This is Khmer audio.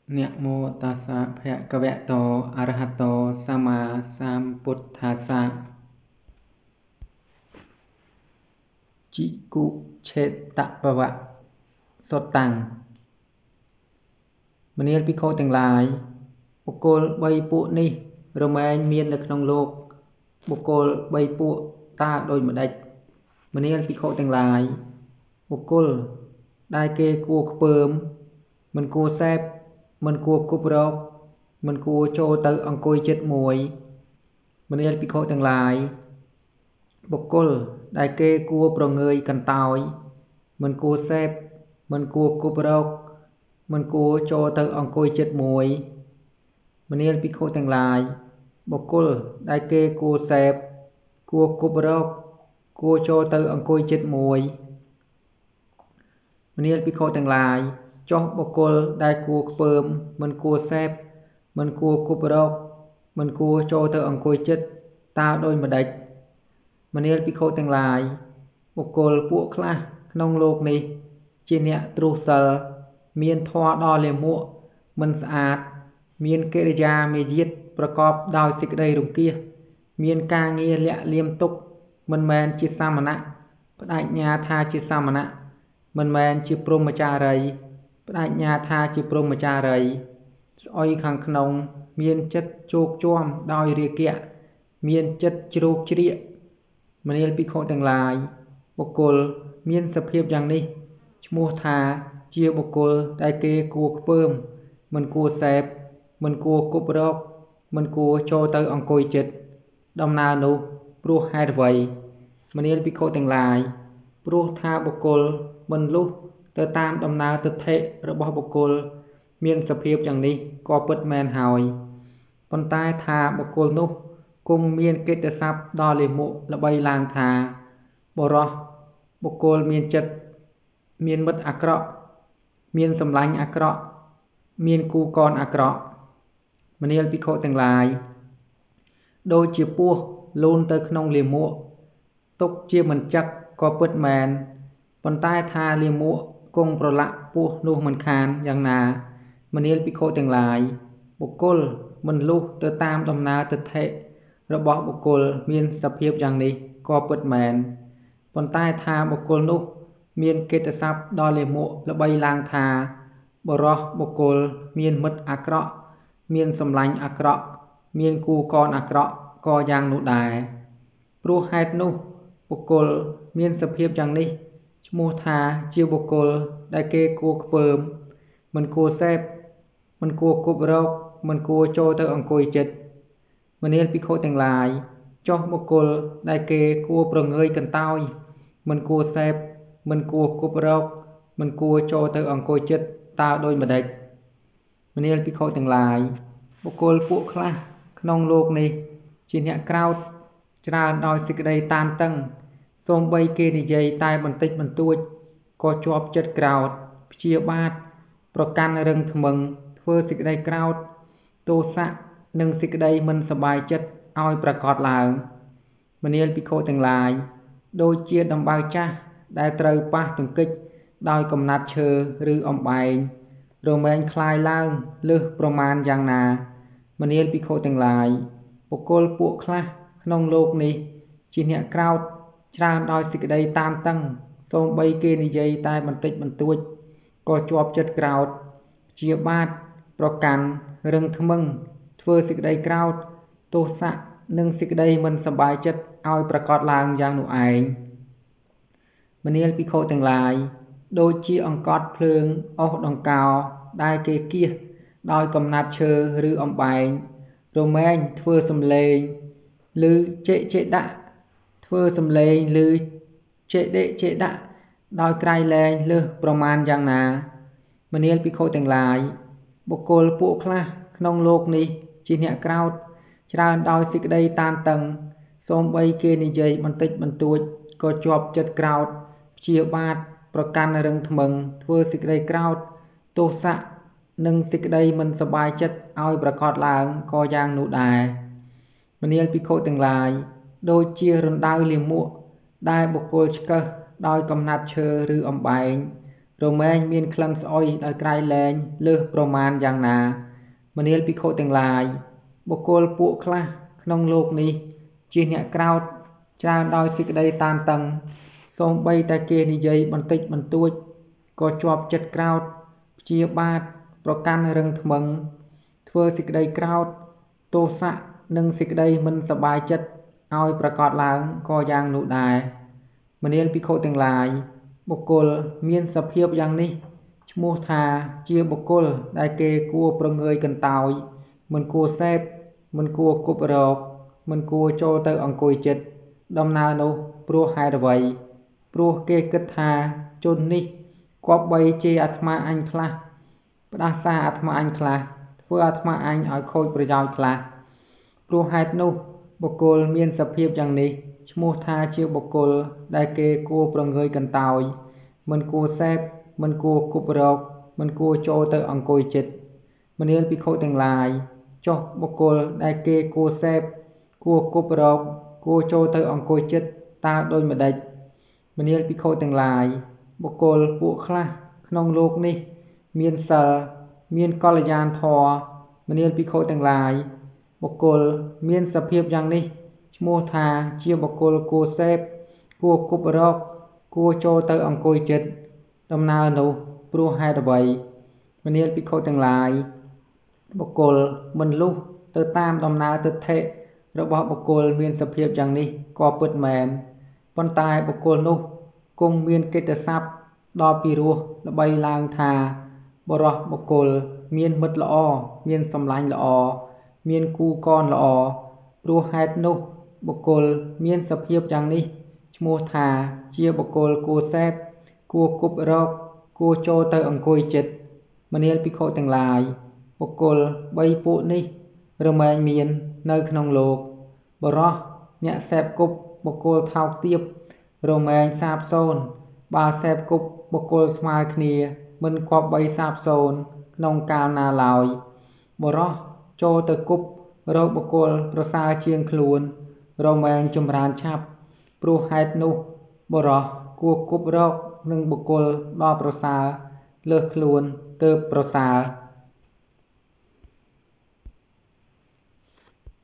Namo tassa bhagavato arahato sama sambuddhassa. Chiku chetapava sotang មនាលភិក្ខុទាំងឡាយបុគ្គល3ពួកនេះរមែងមាននៅក្នុងលោកបុគ្គល3ពួកតើដូចម្ដេចមនាលភិក្ខុទាំងឡាយបុគ្គលដែលគេគួរខ្ពើមមិនគួរសេពមិនគួរគប់រកមិនគួរចូលទៅអង្គុយជិតមួយមនាលភិក្ខុទាំងឡាយបុគ្គលដែលគេគួរប្រងើយកន្តើយមិនគួរសេពមិនគួរគប់រកមិនគួរចូលទៅអង្គុយជិតមួយមនាលភិក្ខុទាំងឡាយបុគ្គលដែលគេគួរសេពគួរគប់រកគួរចូលទៅអង្គុយជិតមួយមនាលភិក្ខុទាំងឡាយចុះបុគ្គលដែលគួរខ្ពើមមិនគួរសេពមិនគួរគប់រកមិនគួរចូលទៅអង្គុយជិតតើដូចម្ដេចមនាលភិក្ខុទាំងឡាយបុគ្គលពួកខ្លះក្នុងលោកនេះជាអ្នកទ្រុះសិលមានធម៌ដ៏លាមកមិនស្អាតមានកិរិយាមាយាទប្រកបដោយសេចក្តីរង្គៀសមានការងារលាក់លៀមទុកមិនមែនជាសាមណៈបដិញ្ញាថាជាសាមណៈមិនមែនជាព្រហ្មចារីបដិញ្ញាថាជាព្រហ្មចារីស្អុយខាងក្នុងមានចិត្តជោគជាំដោយរាគៈមានចិត្តជ្រោកជ្រាកមនាលភិក្ខុទាំងឡាយបុគ្គលមានសភាពយ៉ាងនេះឈ្មោះថាជាបុគ្គលដែលគេគួរខ្ពើមមិនគួរសេពមិនគួរគប់រកមិនគួរចូលទៅអង្គុយជិតដំណើរនោះព្រោះហេតុអ្វីមនាលភិក្ខុទាំងឡាយព្រោះថាបុគ្គលមិនលុះទៅតាមដំណើរទិដ្ឋិរបស់បុគ្គលមានសភាពយ៉ាងនេះក៏ពិតមែនហើយប៉ុន្តែថាបុគ្គលនោះគង់មានកិត្តិស័ព្ទដ៏លាមកល្បីឡើងថាបុរសបុគ្គលមានចិត្តមានមិត្តអាក្រក់មានសម្លាញ់អាក្រក់មានគូកនអាក្រក់មនាលភិក្ខុទាំងឡាយដូចជាពស់លូនទៅក្នុងលាមកទុកជាមិនចឹកក៏ពិតមែនប៉ុន្តែថាលាមកគង់ប្រឡាក់ពស់នោះមិនខានយ៉ាងណាមនាលភិក្ខុទាំងឡាយបុគ្គលមិនលុះទៅតាមដំណើរទិដ្ឋិរបស់បុគ្គលមានសភាពយ៉ាងនេះក៏ពិតមែនប៉ុន្តែថាបុគ្គលនោះមានកិត្តិស័ព្ទដ៏លាមកល្បីឡើងថាបុរសបុគ្គលមានមិត្តអាក្រក់មានសម្លាញ់អាក្រក់មានគូកនអាក្រក់ក៏យ៉ាងនោះដែរព្រោះហេតុនោះបុគ្គលមានសភាពយ៉ាងនេះឈ្មោះថាជាបុគ្គលដែលគេគួរខ្ពើមមិនគួរសេពមិនគួរគប់រកមិនគួរចូលទៅអង្គុយជិតមនាលភិក្ខុទាំងឡាយចុះបុគ្គលដែលគេគួរប្រងើយកន្តើយមិនគួរសេពមិនគួរគប់រកមិនគួរចូលទៅអង្គុយជិតតើដូចម្ដេចមនាលភិក្ខុទាំងឡាយបុគ្គលពួកខ្លះក្នុងលោកនេះជាអ្នកក្រោធច្រើនដោយសេចក្តីតានតឹងសូម្បីគេនិយាយតែបន្តិចបន្តួចក៏ជាប់ចិត្តក្រោធព្យាបាទប្រកាន់រឹងថ្មឹងធ្វើសេចក្តីក្រោធទោសៈនិងសេចក្តីមិនសប្បាយចិត្តឲ្យប្រកបឡើងមនាលភិក្ខុទាំងឡាយដូចជាដំបៅចាស់ដែលត្រូវប៉ះទង្គិចដោយកំណាត់ឈើឬអំបែងរមែងคล้ายឡើងលើសប្រមាណយ៉ាងណាមនាលភិក្ខុទាំងឡាយបុគ្គលពួកខ្លះក្នុងលោកនេះជាអ្នកក្រោធច្រើនដោយសេចក្តីតានតឹងសូម្បីគេនិយាយតែបន្តិចបន្តួចក៏ជាប់ចិត្តក្រោធព្យាបាទប្រកាន់រឹងថ្មឹងធ្វើសេចក្តីក្រោធទោសៈនិងសេចក្តីមិនសប្បាយចិត្តឲ្យប្រកបឡើងយ៉ាងនោះឯងមនាលភិក្ខុទាំងឡាយដូចជាអង្កត់ភ្លើងអុសដង្កោដែលគេគៀសដោយកំណាត់ឈើឬអំបែងរមែងធ្វើសំឡេងឬចេចេដាក់ធ្វើសំឡេងឬចេដេចេដាក់ដោយក្រៃលែងលើសប្រមាណយ៉ាងណាមនាលភិក្ខុទាំងឡាយបុគ្គលពួកខ្លះក្នុងលោកនេះជាអ្នកក្រោធច្រើនដោយសេចក្តីតានតឹងសូម្បីគេនិយាយបន្តិចបន្តួចក៏ជាប់ចិត្តក្រោធព្យាបាទប្រកាន់រឹងថ្មឹងធ្វើសេចក្តីក្រោធទោសៈនិងសេចក្តីមិនសប្បាយចិត្តឲ្យប្រកបឡើងក៏យ៉ាងនោះដែរមនាលភិក្ខុទាំងឡាយដូចជារណ្ដៅលាមកដែលបុគ្គលឆ្កឹះដោយកំណាត់ឈើឬអំបែងរមែងមានក្លិនស្អុយដោយក្រៃលែងលើសប្រមាណយ៉ាងណាមនាលភិក្ខុទាំងឡាយបុគ្គលពួកខ្លះក្នុងលោកនេះជាអ្នកក្រោធច្រើនដោយសេចក្តីតានតឹងសូម្បីតែគេនិយាយបន្តិចបន្តួចក៏ជាប់ចិត្តក្រោធព្យាបាទប្រកាន់រឹងថ្មឹងធ្វើសេចក្តីក្រោធទោសៈនិងសេចក្តីមិនសប្បាយចិត្តឲ្យប្រកបឡើងក៏យ៉ាងនោះដែរមនាលភិក្ខុទាំងឡាយបុគ្គលមានសភាពយ៉ាងនេះឈ្មោះថាជាបុគ្គលដែលគេគួរប្រងើយកន្តើយមិនគួរសេពមិនគួរគប់រកមិនគួរចូលទៅអង្គុយជិតដំណើរនោះព្រោះហេតុអ្វីព្រោះគេគិតថាជននេះគប្បីជេរអាត្មាអញខ្លះផ្ដាសាអាត្មាអញខ្លះធ្វើអាត្មាអញឲ្យខូចប្រយោជន៍ខ្លះព្រោះហេតុនោះបុគ្គលមានសភាពយ៉ាងនេះឈ្មោះថាជាបុគ្គលដែលគេគួរប្រងើយកន្តើយមិនគួរសេពមិនគួរគប់រកមិនគួរចូលទៅអង្គុយជិតមនាលភិក្ខុទាំងឡាយចុះបុគ្គលដែលគេគួរសេពគួរគប់រកគួរចូលទៅអង្គុយជិតតើដូចម្ដេចមនាលភិក្ខុទាំងឡាយបុគ្គលពួកខ្លះក្នុងលោកនេះមានសិលមានកល្យាណធម៌មនាលភិក្ខុទាំងឡាយបុគ្គលមានសភាពយ៉ាងនេះឈ្មោះថាជាបុគ្គលគួរសេពគួរគប់រកគួរចូលទៅអង្គុយជិតដំណើរនោះព្រោះហេតុអ្វីមនាលភិក្ខុទាំងឡាយបុគ្គលមិនលុះទៅតាមដំណើរទិដ្ឋិរបស់បុគ្គលមានសភាពយ៉ាងនេះក៏ពិតមែនប៉ុន្តែបុគ្គលនោះគង់មានកិត្តិស័ព្ទដ៏ពីរោះល្បីឡើងថាបុរសបុគ្គលមានមិត្តល្អមានសម្លាញ់ល្អមានគូកនល្អព្រោះហេតុនោះបុគ្គលមានសភាពយ៉ាងនេះឈ្មោះថាជាបុគ្គលគួរសេពគួរគប់រកគួរចូលទៅអង្គុយជិតមនាលភិក្ខុទាំងឡាយបុគ្គល3ពួកនេះរមែងមាននៅក្នុងលោកបុរសអ្នកសេពគប់បុគ្គលថោកទាបរមែងសាបសូន្យបើសេពគប់បុគ្គលស្មើគ្នាមិនគប្បីសាបសូន្យក្នុងកាលណាឡើយបុរសចូលទៅគប់រកបុគ្គលប្រសើរជាងខ្លួនរមែងចម្រើនឆាប់ព្រោះហេតុនោះបុរសគួរគប់រកនឹងបុគ្គលដ៏ប្រសើរលើសខ្លួនទើបប្រសើរ